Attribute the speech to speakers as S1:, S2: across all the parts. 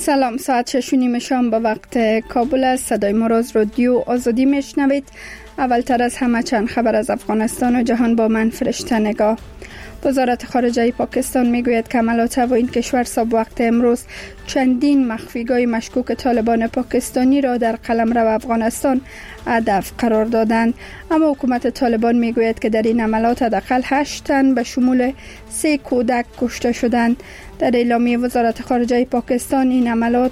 S1: سلام، ساعت 6:30 شام به وقت کابل است. صدای ما را از رادیو آزادی میشنوید. اولتر از همه چند خبر از افغانستان و جهان با من فرشته نگاه. وزارت خارجه پاکستان میگوید که حملات هوایی این کشور صبح وقت امروز چندین مخفیگاه مشکوک طالبان پاکستانی را در قلمرو افغانستان هدف قرار دادند، اما حکومت طالبان میگوید که در این حملات حداقل 8 تن به شمول 3 کودک کشته شدند. در اعلامیه وزارت خارجه پاکستان این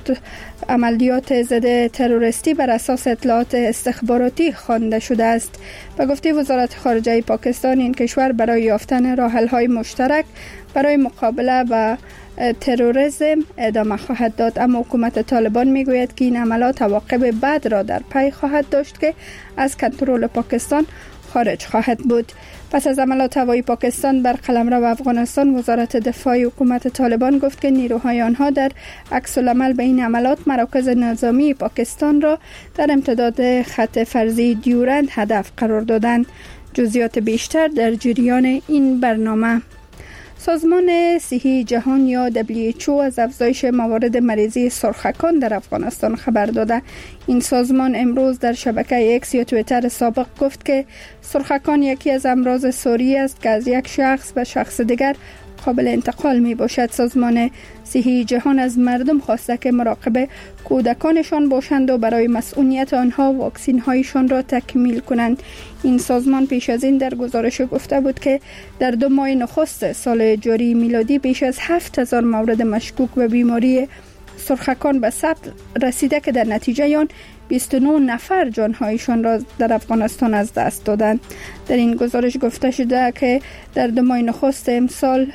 S1: عملیات ضد تروریستی بر اساس اطلاعات استخباراتی خوانده شده است. به گفته وزارت خارجه پاکستان این کشور برای یافتن راه‌حل‌های مشترک برای مقابله با تروریسم ادامه خواهد داد، اما حکومت طالبان میگوید که این عملیات عواقب بد را در پی خواهد داشت که از کنترل پاکستان خارج خواهد بود. پس از حملات هوایی پاکستان بر قلمرو افغانستان، وزارت دفاع حکومت طالبان گفت که نیروهای آنها در عکس العمل به این حملات مراکز نظامی پاکستان را در امتداد خط فرضی دیورند هدف قرار دادند. جزئیات بیشتر در جریان این برنامه. سازمان صحی جهان یا WHO از افزایش موارد مریضی سرخکان در افغانستان خبر داده. این سازمان امروز در شبکه ایکس یا توییتر سابق گفت که سرخکان یکی از امراض ساری است که از یک شخص به شخص دیگر قابل انتقال می باشد. سازمان صحی جهان از مردم خواسته که مراقب کودکانشان باشند و برای مسئولیت آنها واکسین هایشان را تکمیل کنند. این سازمان پیش از این در گزارش گفته بود که در 2 ماه نخست سال جاری میلادی بیش از 7000 مورد مشکوک به بیماری سرخکان به ثبت رسیده که در نتیجه آن 29 نفر جانهایشان را در افغانستان از دست دادند. در این گزارش گفته شده که در 2 ماه نخست امسال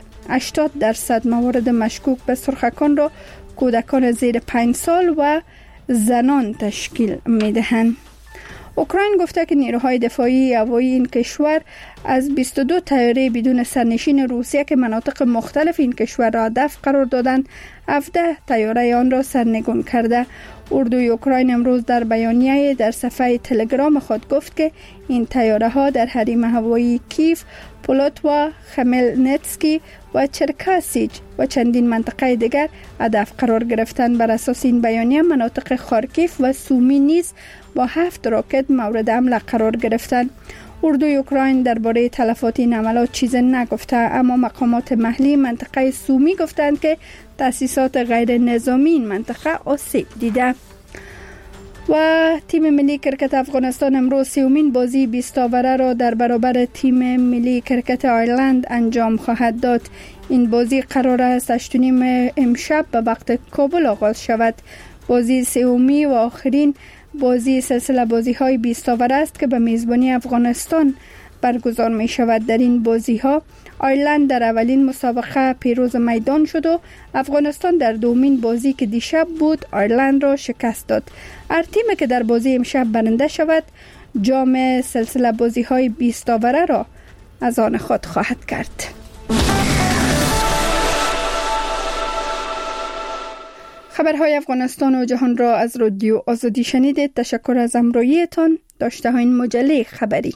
S1: 80% موارد مشکوک به سرخکان را کودکان زیر 5 سال و زنان تشکیل می‌دهند. اوکراین گفته که نیروهای دفاعی هوایی این کشور از 22 طیاره بدون سرنشین روسیه که مناطق مختلف این کشور را هدف قرار دادند، 17 طیاره آن را سرنگون کرده. اردوی اوکراین امروز در بیانیه در صفحه تلگرام خود گفت که این طیاره ها در حریم هوایی کیف، پولوتوا، خملنتسکی و چرکاسیج و چندین منطقه دیگر هدف قرار گرفتند. بر اساس این بیانیه مناطق خارکیف و سومی نیز با 7 راکت مورد حمله قرار گرفتند. اردوی اوکراین درباره تلفات این حملات چیزی نگفته، اما مقامات محلی منطقه سومی گفتند که تأسیسات غیر نظامی این منطقه آسیب دیده. و تیم ملی کرکت افغانستان امروز 30مین بازی 20 آوره را در برابر تیم ملی کرکت آیرلند انجام خواهد داد. این بازی قرار است 8:30 امشب به وقت کابل آغاز شود. بازی 3می و آخرین بازی سلسله بازی های 20 آوره است که به میزبانی افغانستان برگزار می شود. در این بازی ها آیرلند در اولین مسابقه پیروز میدان شد و افغانستان در دومین بازی که دیشب بود آیرلند را شکست داد. هر تیمی که در بازی امشب برنده شود جام سلسله بازی های 20 آوره را از آن خود خواهد کرد. خبرهای افغانستان و جهان را از رادیو آزادی شنیدید. تشکر از همراهیتان. داشته ها این مجله خبری.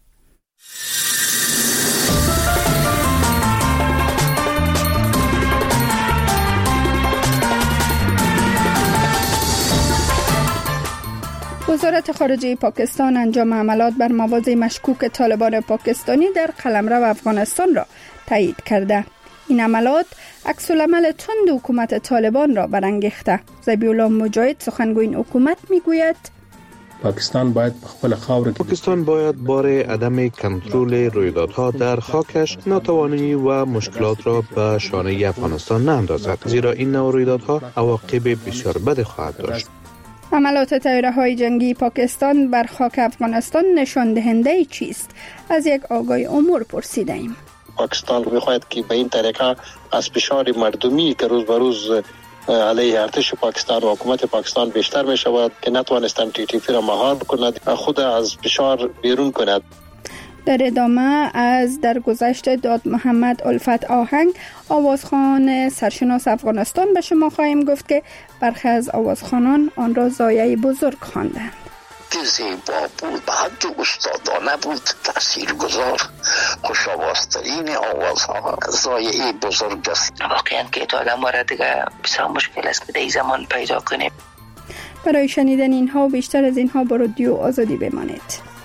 S1: وزارت خارجه پاکستان انجام حملات بر مواضع مشکوک طالبان پاکستانی در قلمرو افغانستان را تایید کرده. این عملیات عکس العمل تند حکومت طالبان را برانگیخته. ذبیح الله مجاهد سخنگوی حکومت میگوید
S2: پاکستان باید بار عدم کنترل رویدادها در خاکش ناتوانی و مشکلات را به شانه افغانستان ناندازد، زیرا این نوع رویدادها عواقب بسیار بد خواهد داشت.
S1: حملات طیاره‌های جنگی پاکستان بر خاک افغانستان نشان دهنده چیست؟ از یک آگاه امور پرسیدیم.
S3: پاکستان می‌خواهد که به این طریقه از فشار مردمی که روز به روز علیه ارتش پاکستان و حکومت پاکستان بیشتر می شود که نتوانستند TTP را مهار کند، خود از فشار بیرون کند.
S1: در ادامه از درگذشت داد محمد الفت آهنگ، آوازخوان سرشناس افغانستان، به شما خواهیم گفت که برخی از آوازخوانان آن را ضایعه بزرگ خواندند.
S4: زیبا بود، به حد استادانه بود، تاثیرگذار، خوش‌آوازترین آوازها، ضایعه بزرگ است.
S5: واقعا که تا آدم را دیگه بسیار مشکل است که در این زمان پیدا کنیم.
S1: برای شنیدن اینها و بیشتر از اینها با رادیو آزادی بمانید.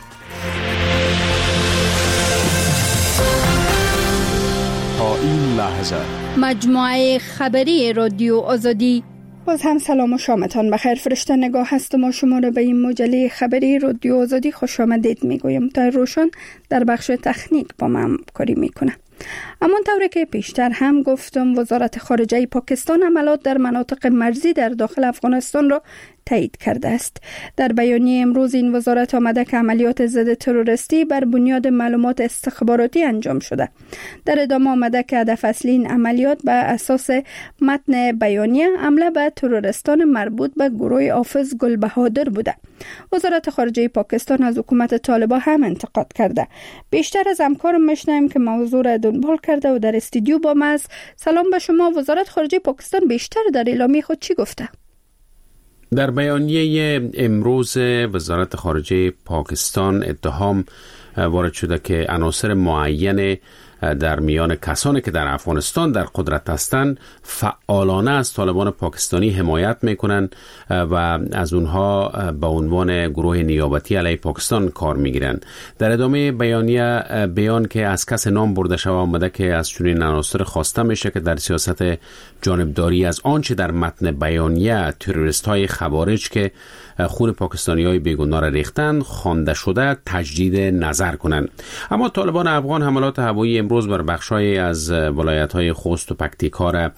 S6: تا این لحظه
S1: مجموعه خبری رادیو آزادی. باز هم سلام و شامتان بخیر. فرشته نگاه هستم و شما را به این مجله خبری رادیو آزادی خوش آمدید میگویم. تا روشن در بخش تکنیک با من همکاری میکنه. اما طوری که پیشتر هم گفتم، وزارت خارجه پاکستان عملیات در مناطق مرزی در داخل افغانستان را تایید کرده است. در بیانیه امروز این وزارت آمده که عملیات ضد تروریستی بر بنیاد معلومات استخباراتی انجام شده. در ادامه آمده که هدف اصلی این عملیات بر اساس متن بیانیه حمله به تروریستان مربوط به گروه حافظ گل بهادر بوده. وزارت خارجه پاکستان از حکومت طالبان هم انتقاد کرده. بیشتر از همکارم میشنویم که موضوع را دنبال کرده و در استودیو با ما است. سلام به شما. وزارت خارجه پاکستان بیشتر در اعلامیه خود چی گفته؟
S7: در بیانیه امروز وزارت خارجه پاکستان اتهام وارد شده که عناصر معین در میان کسانی که در افغانستان در قدرت هستند فعالانه از طالبان پاکستانی حمایت میکنند و از اونها به عنوان گروه نیابتی علیه پاکستان کار میگیرند. در ادامه بیانیه بیان که از کس نام برده شده آمده که از چنین عناصر خواسته میشه که در سیاست جانبداری از آنچه در متن بیانیه تروریست های خوارج که خون پاکستانی های بیگناه را ریختن خوانده شده تجدید نظر کنند. اما طالبان افغان حملات هوایی امروز بر بخشای از ولایت های خوست و پکتیکا را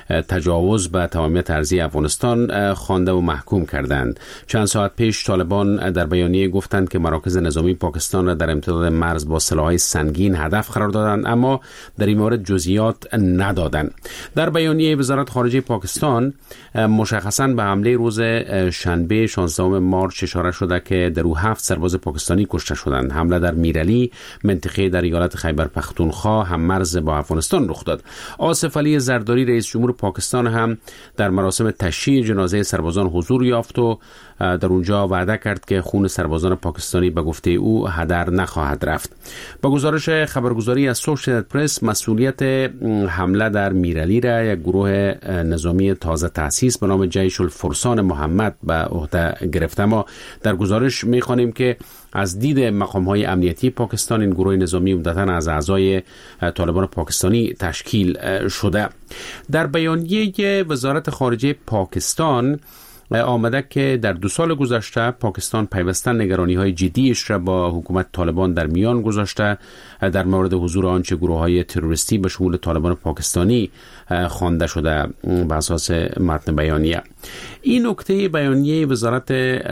S7: تجاوز به تمامیت ارضی افغانستان خوانده و محکوم کردند. چند ساعت پیش طالبان در بیانیه گفتند که مراکز نظامی پاکستان را در امتداد مرز با سلاح‌های سنگین هدف قرار دادند، اما در این مورد جزئیات ندادند. در بیانیه وزارت خارجه پاکستان مشخصاً به حمله روز شنبه 16 مارچ اشاره شده که در او 7 سرباز پاکستانی کشته شدند. حمله در میرعلی منطقه در ایالت خیبر پختونخوا هم مرز با افغانستان رخ داد. آصف علی زرداری رئیس جمهور پاکستان هم در مراسم تشییع جنازه سربازان حضور یافت و در اونجا وعده کرد که خون سربازان پاکستانی به گفته او هدر نخواهد رفت. با گزارش خبرگزاری از اسوسییتد پرس، مسئولیت حمله در میرعلی را یک گروه نظامی تازه تأسیس به نام جیش الفرسان محمد به عهده گرفته. ما در گزارش می‌خوانیم که از دید مقام‌های امنیتی پاکستان این گروه نظامی عمدتاً از اعضای طالبان پاکستانی تشکیل شده. در بیانیه وزارت خارجه پاکستان آمده که در 2 سال گذشته پاکستان پیوسته نگرانی‌های جدیش را با حکومت طالبان در میان گذاشته در مورد حضور آنچه گروه‌های تروریستی به شمول طالبان پاکستانی خوانده شده بر اساس متن بیانیه. این نکته بیانیه وزارت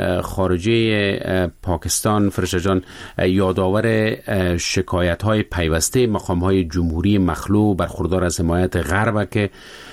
S7: خارجه پاکستان فرشته جان یادآور شکایت‌های پیوسته مقام‌های جمهوری مخلوع برخوردار از حمایت غرب که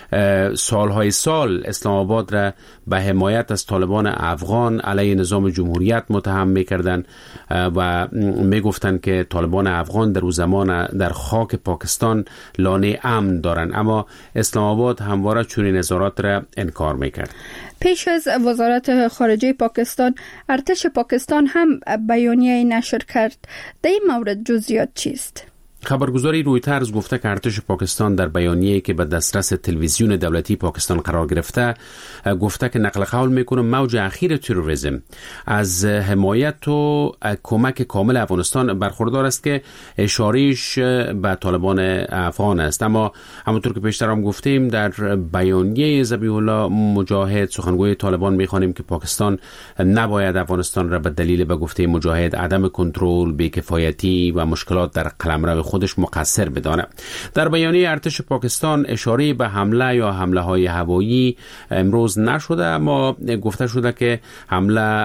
S7: سالهای سال اسلام آباد را به حمایت از طالبان افغان علیه نظام جمهوریت متهم می‌کردند و می‌گفتند که طالبان افغان در اون زمان در خاک پاکستان لانه امن دارند، اما اسلام آباد همواره چنین اظهارات را انکار می‌کرد.
S1: پیش از وزارت خارجه پاکستان، ارتش پاکستان هم بیانیه نشر کرد. در این مورد جزئیات چیست؟
S7: خبرگزاری رویترز گفته که ارتش پاکستان در بیانیه‌ای که به دسترس تلویزیون دولتی پاکستان قرار گرفته گفته که نقل قول میکنه موج اخیر تروریسم از حمایت و کمک کامل افغانستان برخوردار است که اشارهش به طالبان افغان است. اما همونطور که پیشتر هم گفتیم در بیانیه ذبیح الله مجاهد سخنگوی طالبان میخوانیم که پاکستان نباید افغانستان را به دلیل به گفته مجاهد عدم کنترل، بی‌کفایتی و مشکلات در قلمرو خودش مقصر بدانه. در بیانیه ارتش پاکستان اشاره به حمله یا حمله های هوایی امروز نشده، اما گفته شده که حمله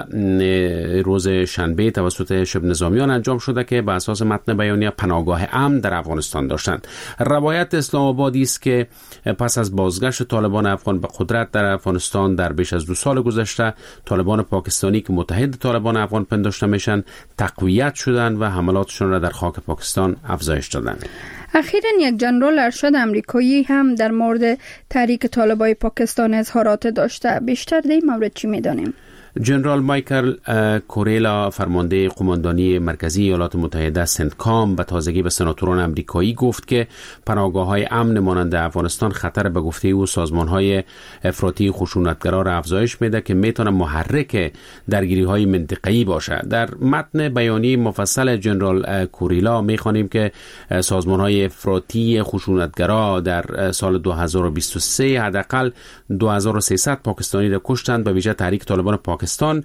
S7: روز شنبه توسط شبه نظامیان انجام شده که به اساس متن بیانیه پناهگاه امن در افغانستان داشتند. روایت اسلام آبادی است که پس از بازگشت طالبان افغان به قدرت در افغانستان در بیش از 2 سال گذشته، طالبان پاکستانی که متحد طالبان افغان پنداشته میشن تقویت شدند و حملاتشون را در خاک پاکستان افزایش دادند.
S1: اخیراً یک جنرال ارشد امریکایی هم در مورد تحریک طالبان پاکستان اظهارات داشته. بیشتر در این مورد چی می‌دانیم؟
S7: جنرال مایکل کوریلا فرمانده قماندانی مرکزی ایالات متحده سنتکام به تازگی به سناتوران آمریکایی گفت که پناهگاه‌های امن مانند افغانستان خطر به گفته او سازمان‌های افراطی خشونتگرا را افزایش میده که میتونه محرک درگیری‌های منطقه‌ای باشه. در متن بیانیه مفصل جنرال کوریلا می‌خوانیم که سازمان‌های افراطی خشونتگرا در سال 2023 حداقل 2300 پاکستانی را کشتند، به ویژه تحریک طالبان پاکستان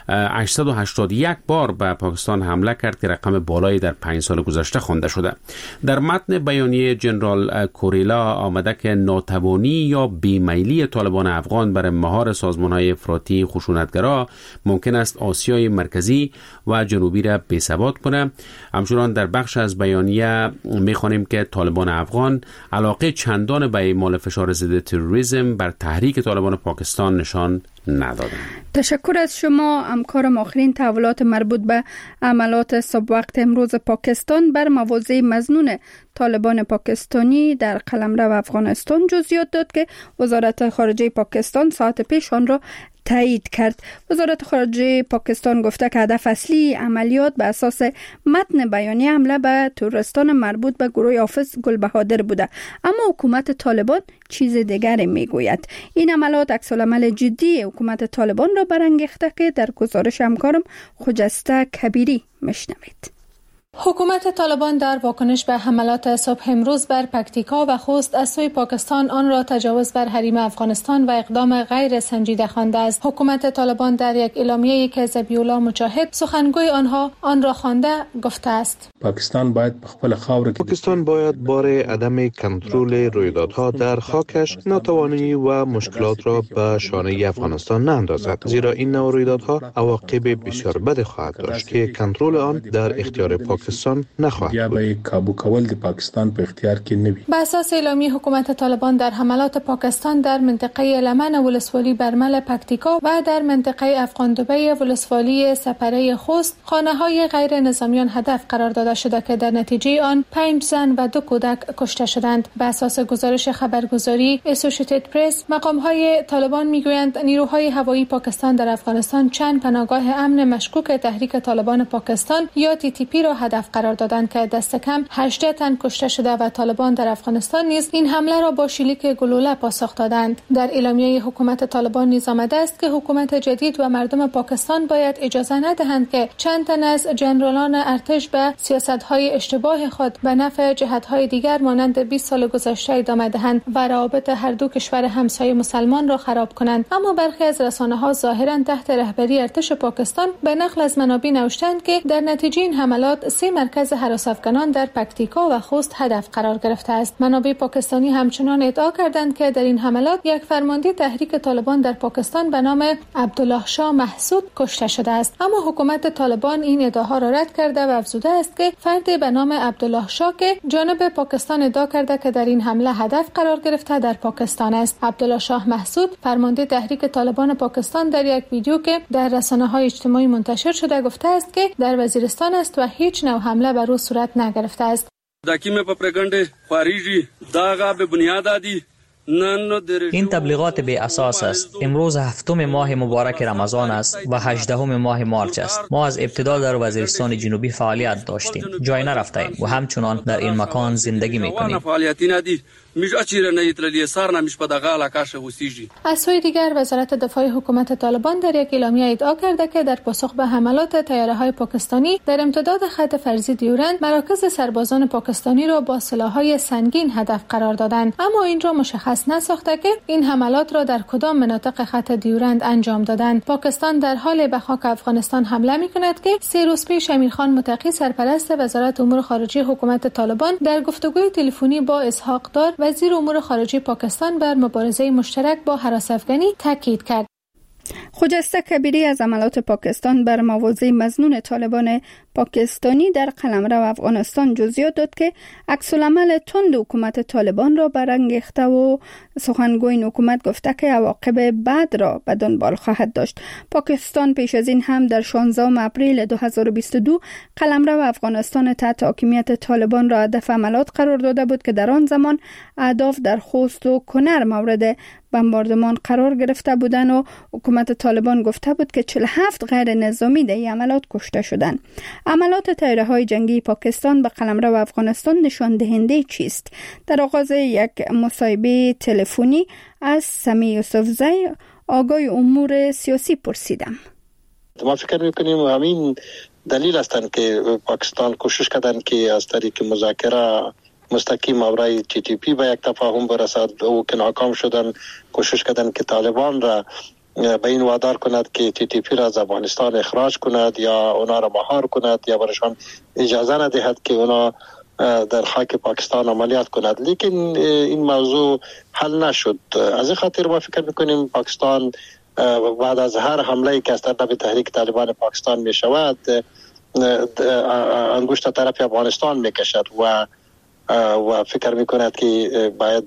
S7: 881 بار به پاکستان حمله کرد که رقم بالایی در 5 سال گذشته خوانده شده. در متن بیانیه جنرال کوریلا آمده که ناتوانی یا بیمیلی طالبان افغان برای مهار سازمان‌های افراطی خشونتگرا ممکن است آسیای مرکزی و جنوبی را بی‌ثبات کنه. همچنان در بخش از بیانیه می‌خوانیم که طالبان افغان علاقه چندان به اعمال فشار ضد تروریسم بر تحریک طالبان پاکستان نشان ندادند.
S1: تشکر از شما. همکارم آخرین تحولات مربوط به عملات صبح وقت امروز پاکستان بر مواضع مظنون طالبان پاکستانی در قلمرو افغانستان جزئیات داد که وزارت خارجه پاکستان ساعت پیش آن را تایید کرد. وزارت خارجه پاکستان گفته که هدف اصلی عملیات به اساس متن بیانیه حمله به تروریستان مربوط به گروه حافظ گلبهادر بوده، اما حکومت طالبان چیز دیگری میگوید. این عملیات عکس‌العمل جدی حکومت طالبان را برانگیخته که در گزارش همکارم خجسته کبیری میشنوید.
S8: حکومت طالبان در واکنش به حملات صبح امروز بر پکتیکا و خوست از سوی پاکستان آن را تجاوز بر حریم افغانستان و اقدام غیر سنجیده خوانده است. حکومت طالبان در یک اعلامیه‌ای که ذبیح‌الله مجاهد سخنگوی آنها آن را خوانده گفته است:
S2: پاکستان باید بار عدم کنترل رویدادها در خاکش ناتوانی و مشکلات را به شانه افغانستان ناندازد، زیرا این نوع رویدادها عواقب بسیار بد خواهد داشت که کنترل آن در اختیار پاکستان نخواهد بود.
S9: کابو کول د پاکستان په اختیار کې نه وي.
S8: به اساس اعلامیه حکومت طالبان در حملات پاکستان در منطقه لمن ولسوالی برمل پکتیکا و در منطقه افغاندبه ولسوالی سپره خوست خانه‌های غیر نظامیان هدف قرار داده شده که در نتیجه آن 5 زن و 2 کودک کشته شدند. به اساس گزارش خبرگزاری اسوسییتد پرس، مقام‌های طالبان میگویند نیروهای هوایی پاکستان در افغانستان چند پناهگاه امن مشکوک تحریک طالبان پاکستان یا TTP را هدف قرار دادند که دست کم 18 تن کشته شده و طالبان در افغانستان نیز این حمله را با شلیک گلوله پاسخ دادند. در اعلامیه حکومت طالبان نیز آمده است که حکومت جدید و مردم پاکستان باید اجازه ندهند که چند تن از جنرالان ارتش به سیاست‌های اشتباه خود به نفع جهت‌های دیگر مانند 20 سال گذشته ادامه دهند و روابط هر دو کشور همسایه مسلمان را خراب کنند. اما برخی از رسانه‌ها ظاهراً تحت رهبری ارتش پاکستان به نقل از منابع نوشتند که در نتیجه این حملات 3 مرکز هراس افغانان در پکتیکا و خوست هدف قرار گرفته است. منابع پاکستانی همچنان ادعا کردند که در این حملات یک فرمانده تحریک طالبان در پاکستان به نام عبدالله شاه محسود کشته شده است، اما حکومت طالبان این ادعاها را رد کرده و افزوده است که فردی به نام عبدالله شاه که جانب پاکستان ادعا کرده که در این حمله هدف قرار گرفته در پاکستان است. عبدالله شاه محسود فرمانده تحریک طالبان پاکستان در یک ویدیو که در رسانه‌های اجتماعی منتشر شده گفته است که در وزیرستان است و هیچ نوع حمله بر او صورت نگرفته است.
S10: این تبلیغات بی اساس است. امروز 7 ماه مبارک رمضان است و 18 ماه مارچ است. ما از ابتدا در وزیرستان جنوبی فعالیت داشتیم، جای نرفتیم و همچنان در این مکان زندگی می‌کنیم.
S8: از سوی دیگر وزارت دفاع حکومت طالبان در یک اعلامیه ادعا کرده که در پاسخ به حملات طیاره‌های پاکستانی در امتداد خط فرضی دیورند مراکز سربازان پاکستانی را با سلاح‌های سنگین هدف قرار دادند، اما این را مشخص نساخته که این حملات را در کدام مناطق خط دیورند انجام دادند. پاکستان در حال به خاک افغانستان حمله می‌کند که 3 روز پیش امیرخان متقی سرپرست وزارت امور خارجه حکومت طالبان در گفتگوی تلفنی با اسحاق دار وزیر امور خارجه پاکستان بر مبارزه مشترک با هراس افغانی تاکید کرد.
S1: خجسته کبیری از عملات پاکستان بر مواضع مظنون طالبان پاکستانی در قلمرو افغانستان جزئیات داد که عکس‌العمل تند حکومت طالبان را برانگیخته و سخنگوی این حکومت گفته که عواقب بد را به دنبال خواهد داشت. پاکستان پیش از این هم در 16 اپریل 2022 قلمرو افغانستان تحت حاکمیت طالبان را هدف عملات قرار داده بود که در آن زمان اهداف در خوست و کنر مورد بمباردمان قرار گرفته بودند و حکومت طالبان گفته بود که 47 غیر نظامی در این عملیات کشته شدند. عملیات طیاره‌های جنگی پاکستان به قلمرو افغانستان نشان دهنده چیست؟ در آغاز یک مصاحبه تلفنی از سمی یوسفزی آگاه امور سیاسی پرسیدم.
S3: ما فکر میکنیم همین دلیل هستند که پاکستان کوشش کردن که از طریق مذاکره مستقیم برای TTP به یک تفاهم برسد و که ناکام شدن. کوشش کردن که طالبان را به این وادار کند که TTP را از افغانستان اخراج کند یا اونا را مهار کند یا برشان اجازه ندهد که اونا در خاک پاکستان عملیات کند. لیکن این موضوع حل نشد. از این خاطر ما فکر میکنیم پاکستان بعد از هر حمله که از طرف تحریک طالبان پاکستان می شود انگشت طرف افغانستان می کشد و فکر می کند که باید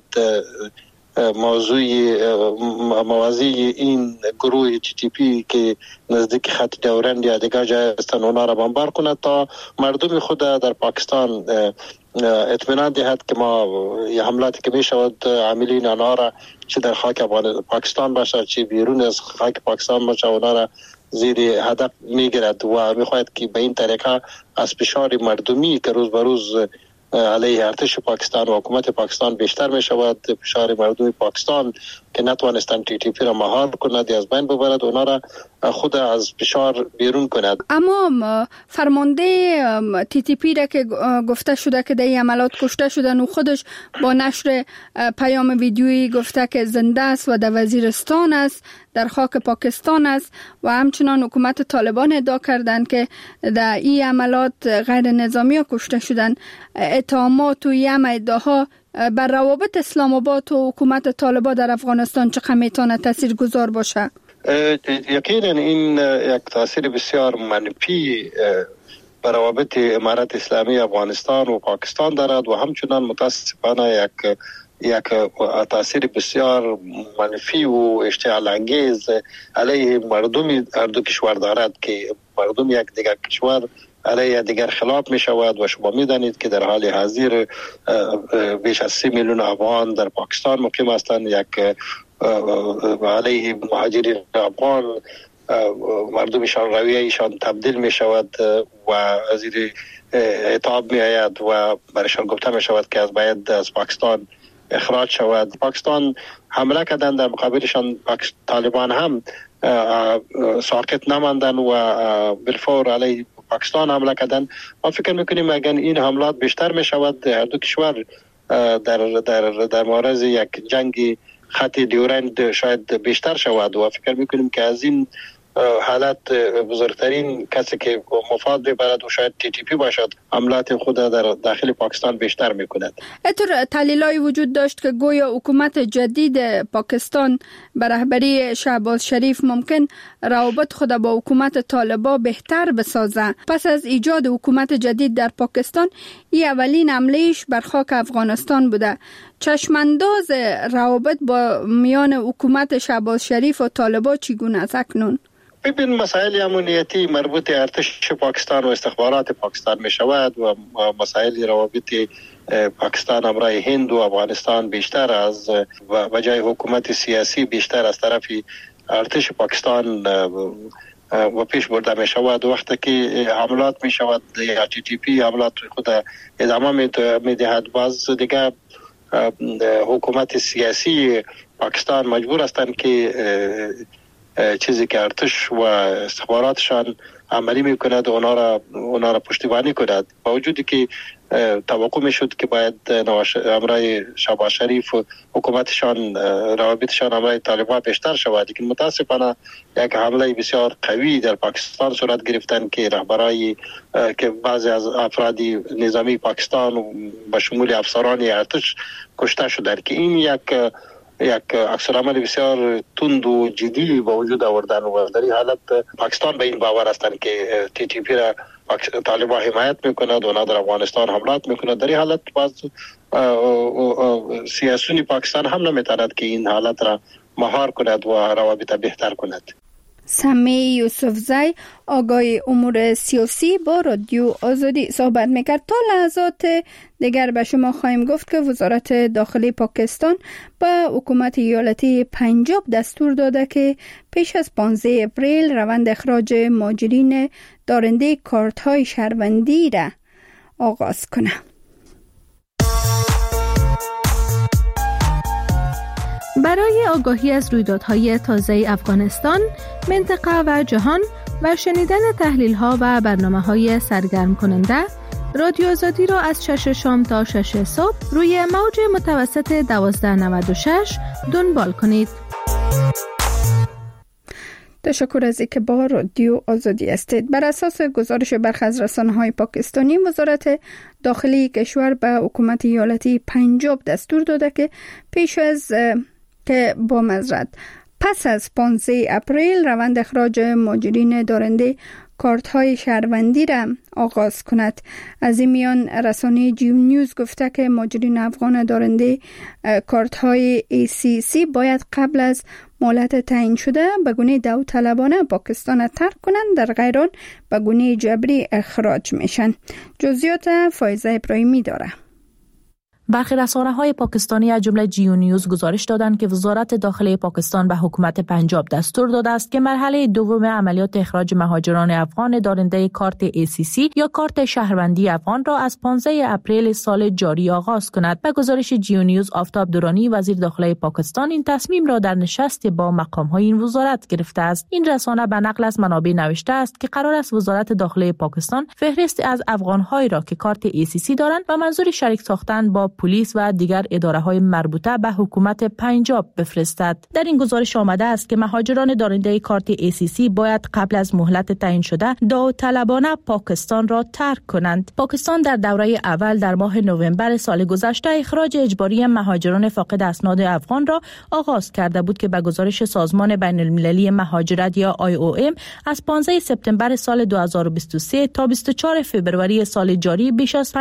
S3: موازی این گروه TTP که نزدیک خط دورند یا دیگر جای هستند اونا را بمبار کند تا مردم خود در پاکستان اطمینان دهد که ما یه حملاتی که می شود عاملین آنها را چه در خاک پاکستان باشه چه بیرون از خاک پاکستان باشه اونا را زیر هدف می گیرد و می خواهد که به این طریقه از فشار مردمی که روز به روز علیه ارتش پاکستان و حکومت پاکستان بیشتر می شود، فشار مردم پاکستان که نتوانستند TTP را مهار کند یا از بین ببرد اونا را خود از فشار بیرون کند.
S1: اما فرمانده TTP را که گفته شده که در این عملیات کشته شدن و خودش با نشر پیام ویدیویی گفته که زنده است و در وزیرستان است، در خاک پاکستان است و همچنان حکومت طالبان ادعا کردند که در این عملیات غیر نظامی ها کشته شدن. اتهامات و این ادعاها بر روابط اسلام آباد و حکومت طالبان در افغانستان چقدر میتونه تاثیرگذار باشه؟
S3: یقینا این یک تاثیر بسیار منفی بر روابط امارت اسلامی افغانستان و پاکستان دارد و همچنان متاسفانه یک تاثیر بسیار منفی و اشتعال انگیز علیه مردم هر دو کشور دارد که مردم یک دیگر کشور علیه دیگر خلاف می شود و شما می دانید که در حال حاضر بیش از 30 میلیون افغان در پاکستان مقیم هستند. یک علیه مهاجرین افغان مردمشان رویهشان تبدیل می شود و زیر عتاب می آید و برایشان گفته می شود که باید از پاکستان اخراج شود. پاکستان حمله کردن در مقابلشان طالبان هم ساکت نماندن و بالفور علیه پاکستان حمله کردن. ما فکر میکنیم اگر این حملات بیشتر می شود هر دو کشور در معرض یک جنگ خط دیورند شاید بیشتر شود و فکر میکنیم که از این حالت بزرگترین کسی که مفاد ببرد و شاید TTP باشد حملات خود در داخل پاکستان بیشتر میکند.
S1: اینطور تحلیل‌هایی وجود داشت که گویا حکومت جدید پاکستان به رهبری شهباز شریف ممکن روابط خود با حکومت طالبان بهتر بسازه. پس از ایجاد حکومت جدید در پاکستان این اولین حمله‌اش بر خاک افغانستان بوده. چشمانداز روابط با میان حکومت شهباز شریف و طالبان چگونه است اکنون؟
S3: ببین مسائل امنیتی مربوط ارتش پاکستان و استخبارات پاکستان می شود و مسائل روابط پاکستان همراه هند و افغانستان بیشتر از و جای حکومت سیاسی بیشتر از طرف ارتش پاکستان و پیش برده می شود. وقتی که حملات می شود یا TTP حملات خود ادامه می دهد باز دیگه حکومت سیاسی پاکستان مجبور هستند که چیزی که ارتش و استخباراتشان عملی میکند اونا را پشتیبانی کند. با وجودی که توقع میشد که باید همراه شهباز شریف و حکومتشان روابطشان همراه طالبان بیشتر شود، لیکن متاسفانه یک حمله بسیار قوی در پاکستان صورت گرفتن که رهبرای که بعضی از افراد نظامی پاکستان و به شمول افسران ارتش کشته شدند که این یک عکس‌العمل بسیار تند و جدی با وجود آوردن و در این حالت پاکستان به این باور هستند که TTP را طالبان حمایت میکند و اونا در افغانستان حملات میکند. در این حالت باز سیاسیون پاکستان هم نمیتواند که این حالت را مهار کند و روابط بهتر کند.
S1: سمی یوسفزی آگاه امور سیاسی با رادیو آزادی صحبت میکرد. تا لحظات دیگر به شما خواهیم گفت که وزارت داخلی پاکستان به حکومت ایالتی پنجاب دستور داده که پیش از 15 اپریل روند اخراج مهاجرین دارنده کارت های شهروندی را آغاز کنه.
S8: برای آگاهی از رویدادهای تازه افغانستان، منطقه و جهان و شنیدن تحلیل‌ها و برنامه‌های سرگرم کننده، رادیو آزادی را از 6 شام تا 6 صبح روی موج متوسط 1296 دنبال کنید.
S1: تشکر از اینکه با رادیو آزادی هستید. بر اساس گزارش برخی از رسانه‌های پاکستانی، وزارت داخلی کشور به حکومت ایالتی پنجاب دستور داده که پس از 15 اپریل روند اخراج مهاجرین دارنده کارت های شهروندی را آغاز کند. از این میان رسانه جیو نیوز گفته که مهاجرین افغان دارنده کارت های ACC باید قبل از مهلت تعیین شده به گونه داوطلبانه پاکستان ترک کنند، در غیر آن به گونه جبری اخراج میشن. جزئیات فایزه ابراهیمی داره.
S11: برخی رسانه‌های پاکستانی از جمله جیو نیوز گزارش دادند که وزارت داخلی پاکستان به حکومت پنجاب دستور داده است که مرحله دوم عملیات اخراج مهاجران افغان دارنده کارت ACC یا کارت شهروندی افغان را از 15 اپریل سال جاری آغاز کند. به گزارش جیو نیوز، آفتاب درانی وزیر داخلی پاکستان این تصمیم را در نشست با مقام‌های این وزارت گرفته است. این رسانه به نقل از منابع نوشته است که قرار است وزارت داخلی پاکستان فهرست از افغان‌هایی را که کارت ACC دارند و منظور شریک ساختن با پلیس و دیگر اداره‌های مربوطه به حکومت پنجاب بفرستد. در این گزارش آمده است که مهاجران دارنده کارت ACC باید قبل از مهلت تعیین شده داوطلبانه پاکستان را ترک کنند. پاکستان در دوره اول در ماه نوامبر سال گذشته اخراج اجباری مهاجران فاقد اسناد افغان را آغاز کرده بود که به گزارش سازمان بین‌المللی مهاجرت یا IOM از 15 سپتامبر سال 2023 تا 24 فوریه سال جاری بیش از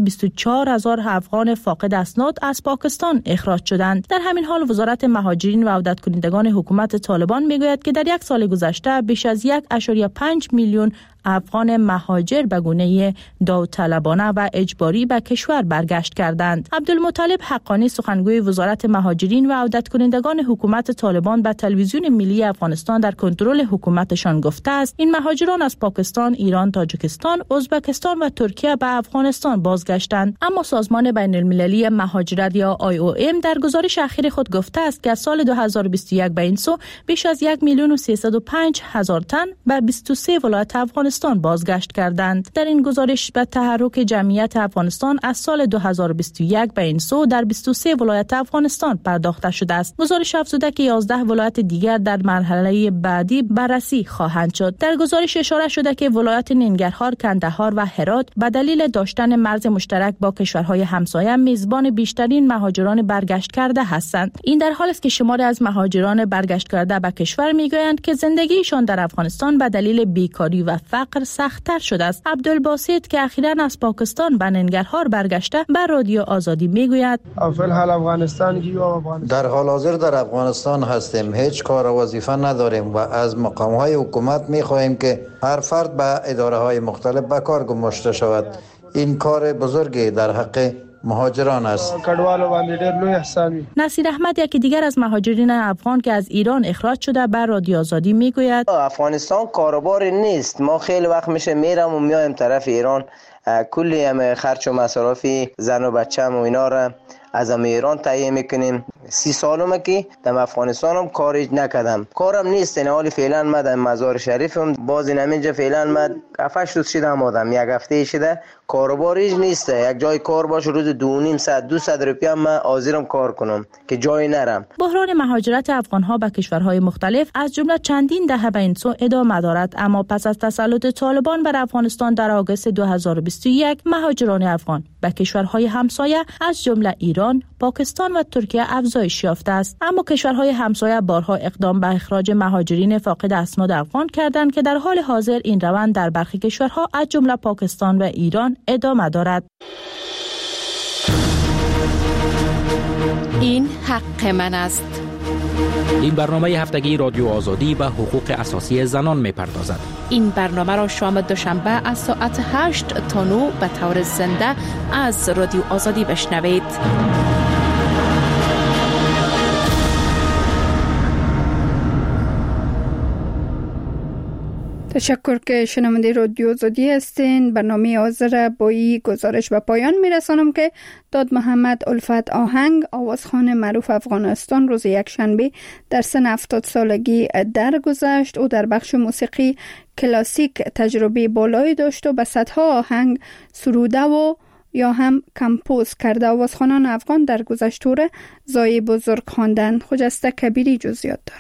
S11: 524,000 افغان فاقد اسناد از پاکستان اخراج شدند. در همین حال وزارت مهاجرین و عودت کنندگان حکومت طالبان میگوید که در یک سال گذشته بیش از 1.5 میلیون افغان مهاجر به گونه داوطلبانه و اجباری به کشور برگشت کردند. عبدالمطلب حقانی سخنگوی وزارت مهاجرین و عودت کنندگان حکومت طالبان به تلویزیون ملی افغانستان در کنترل حکومتشان گفته است این مهاجران از پاکستان، ایران، تاجیکستان، ازبکستان و ترکیه به افغانستان بازگشتند. اما سازمان بین‌المللی مهاجرت یا IOM در گزارش اخیر خود گفته است که از سال 2021 به این سو بیش از 1,305,000 تن به 23 ولایت افغانستان بازگشت کردند. در این گزارش به تحرک جمعیت افغانستان از سال 2021 به این سو در 23 ولایت افغانستان پرداخته شده است. گزارش افزوده که 11 ولایت دیگر در مرحله بعدی بررسی خواهند شد. در گزارش اشاره شده که ولایت ننگرهار، کندهار و هرات به دلیل داشتن مرز مشترک با کشورهای همسایه میزبان بیشترین مهاجران برگشت کرده هستند. این در حالی است که شماری از مهاجران برگشت کرده به کشور میگویند که زندگیشان در افغانستان به دلیل بیکاری و فقر سخت‌تر شده است. عبدالباسط که اخیراً از پاکستان به ننگرهار برگشته به رادیو آزادی میگوید
S12: در حال حاضر در افغانستان هستیم، هیچ کار و وظیفه نداریم و از مقام‌های حکومت می‌خواهیم که هر فرد به اداره‌های مختلف به کار گماشته شود. این کار بزرگی در حق مهاجران است.
S11: نصیر احمد یکی دیگر از مهاجرین افغان که از ایران اخراج شده به رادیو آزادی میگوید
S13: افغانستان کاروباری نیست. ما خیلی وقت میشه میرم و میایم طرف ایران، کلی هم خرج و مصارفی زن و بچه‌م و اینا را از ایران تهیه میکنیم. 30 سالمه که در افغانستانم کاری نکردم، کارم نیست. نه حالی فعلا من در مزار شریفم، باز اینجا فعلا من 7 روز شده آمدم، یک هفته شده کاروباریش نیست. یک جای کار باشه روز 2.5 ساعت 200 روپیه من حاضرم کار کنم که جایی نرم.
S11: بحران مهاجرت افغانها به کشورهای مختلف از جمله چندین دهه به این سو ادامه دارد، اما پس از تسلط طالبان بر افغانستان در آگوست 2021 مهاجران افغان به کشورهای همسایه از جمله ایران، پاکستان و ترکیه افزایش یافته است. اما کشورهای همسایه بارها اقدام به اخراج مهاجرین فاقد اسناد افغان کردند که در حال حاضر این روند در برخی کشورها از جمله پاکستان و ایران ادامه دارد.
S14: این حق من است. این برنامه هفتگی رادیو آزادی به حقوق اساسی زنان می‌پردازد.
S11: این برنامه را شام دوشنبه از ساعت 8 تا 9 به طور زنده از رادیو آزادی بشنوید.
S1: تشکر که شنونده رادیو آزادی هستین. برنامه حاضر با این گزارش به پایان میرسانم که داد محمد الفت آهنگ، آوازخوان معروف افغانستان، روز یکشنبه در سن 70 سالگی درگذشت. او در بخش موسیقی کلاسیک تجربه بالایی داشت و به صدها آهنگ سروده و یا هم کمپوز کرده. آوازخوانان افغان در گذشته زای بزرگ خواندند. خجسته کبیری جزئیات داره.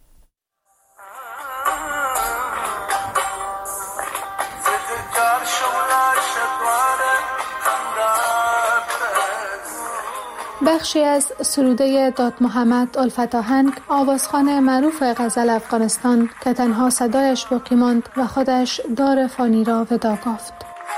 S8: بخشی از سروده داد محمد الفت آهنگ، آوازخوان معروف غزل افغانستان که تنها صدایش باقی ماند و خودش دار فانی را وداع گفت.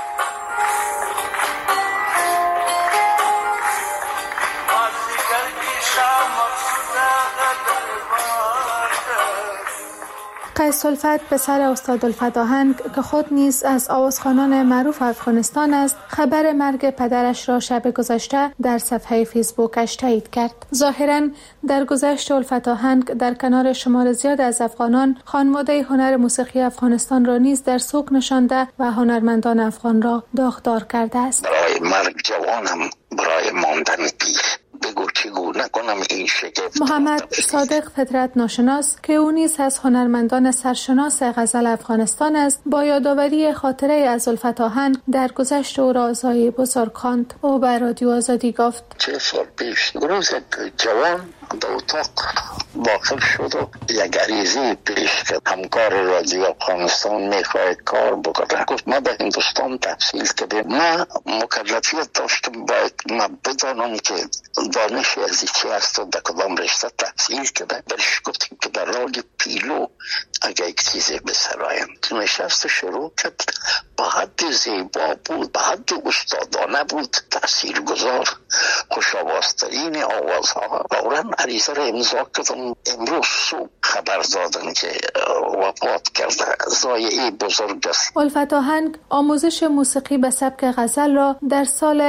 S8: قیس الفت پسر استاد الفت آهنگ که خود نیز از آوازخوانان معروف افغانستان است، خبر مرگ پدرش را شب گذشته در صفحه فیسبوکش تایید کرد. ظاهراً در گذشت الفت آهنگ در کنار شمار زیاد از افغانان خانواده هنر موسیقی افغانستان را نیز در سوق نشانده و هنرمندان افغان را داغدار کرده است.
S4: برای مرگ جوانم، برای ماندن پیر، بگو چگونه کنم این شگفت.
S8: محمد صادق فطرت ناشناس که او نیز از هنرمندان سرشناس غزل افغانستان است، با یادآوری خاطره از الفت آهنگ در گذشت او را زای بزرگ خواند. او به رادیو آزادی گفت:
S4: 4 سال پیش روز جوان در اتاق داخل شد و یک عریضه پیش کرد. همکار رادیو افغانستان میخواد کار بکنه. گفت ما به هندوستان تحصیل کردیم، ما مکلفیت داشتم باید ما بدانم که دانش از چی است و در کدام رشته تحصیل کرده. برش گفتیم که در راه پیلو اگر یک چیزی بسرایم. نشست شروع کرد، با حد زیبا بود، با حد استادانه بود، تاثیرگذار، خوش‌آوازترین آوازها. فوراً عریضه را امضا کردم. امروز صبح خبر دادن که وفات کرده. ضایعه بزرگ است.
S8: الفت آهنگ آموزش موسیقی به سبک غزل را در سال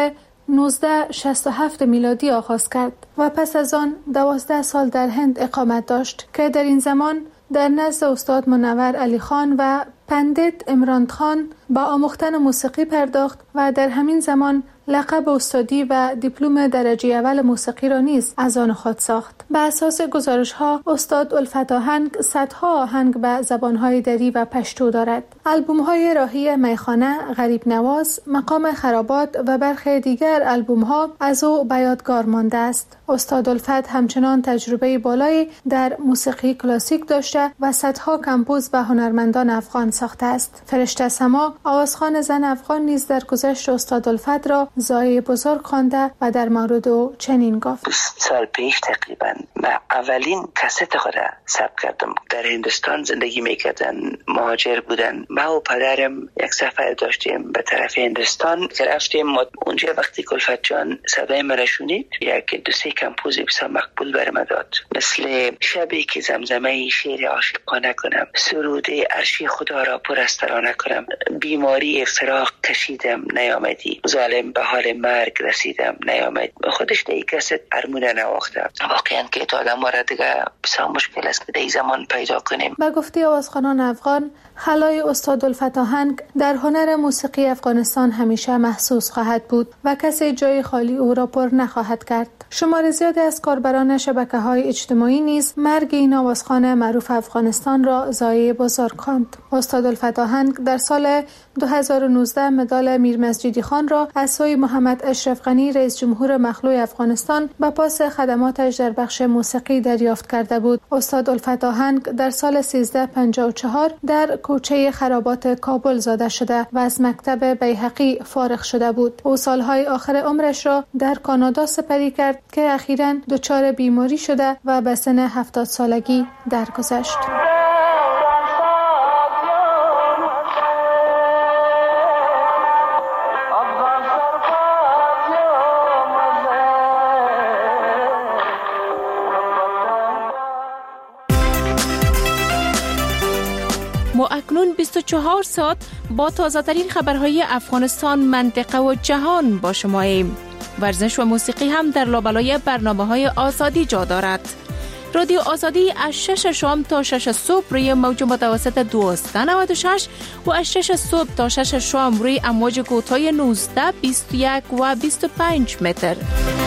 S8: 1967 میلادی آغاز کرد و پس از آن 12 سال در هند اقامت داشت که در این زمان در نزد استاد منور علی خان و پندت عمران خان با آموختن موسیقی پرداخت و در همین زمان لقب استادی و دیپلم درجه اول موسیقی را نیز از آن خود ساخت. به اساس گزارش‌ها استاد الفت آهنگ صدها آهنگ به زبان‌های دری و پشتو دارد. آلبوم‌های راهی میخانه، غریب نواز، مقام خرابات و برخی دیگر آلبوم‌ها از او به یادگار مانده است. استاد الفت همچنان تجربه بالایی در موسیقی کلاسیک داشته و صدها کمپوز به هنرمندان افغان ساخته است. فرشته سما، آوازخوان زن افغان، نیز در گذشت استاد الفت را زای بزرگ خوانده و در مورد او چنین گفت:
S5: 20 سال پیش تقریبا من اولین کست خود را ثبت کردم. در هندوستان زندگی میکردن، مهاجر بودن. ما و پدرم یک سفر داشتیم به طرف هندوستان که رفتیم. اونجا وقتی الفت جان صدای من شنید، یک 2-3 کمپوز بسیار مقبول برام داد، مثل شبی که زمزمه شعر عاشقانه کنم، سروده عرش خدا را پرسترانه کنم، بیماری فراق کشیدم نیامدی، ظالم به حال مرگ رسیدم نیامد. خودش در یک کست ارمونه نواخته. واقعا که تا آدم را دیگه بسیار مشکل است که در این زمان پیدا کنیم.
S8: به گفته آوازخوانان افغان، خلای استاد الفت آهنگ در هنر موسیقی افغانستان همیشه محسوس خواهد بود و کسی جای خالی او را پر نخواهد کرد. شمار زیادی از کاربران شبکه‌های اجتماعی نیز مرگ این آوازخوان معروف افغانستان را ضایعه بزرگ خواند. استاد الفت آهنگ در سال 2019 مدال میر مسجدی خان را از سوی محمد اشرف غنی رئیس جمهور مخلوع افغانستان به پاس خدماتش در بخش موسیقی دریافت کرده بود. استاد الفت آهنگ در سال 1354 در کوچه خرابات کابل زاده شده و از مکتب بیهقی فارغ شده بود. او سالهای آخر عمرش را در کانادا سپری کرد که اخیراً دچار بیماری شده و به سن 70 سالگی درگذشت.
S15: ما اکنون 24 ساعت با تازه ترین خبرهای افغانستان، منطقه و جهان با شماییم. ورزش و موسیقی هم در لابلای برنامه‌های آزادی جا دارد. رادیو آزادی از 6 شام تا 6 صبح روی موج متوسط 1296 و از 6 صبح تا 6 شام روی امواج کوتاه 19، 21 و 25 متر.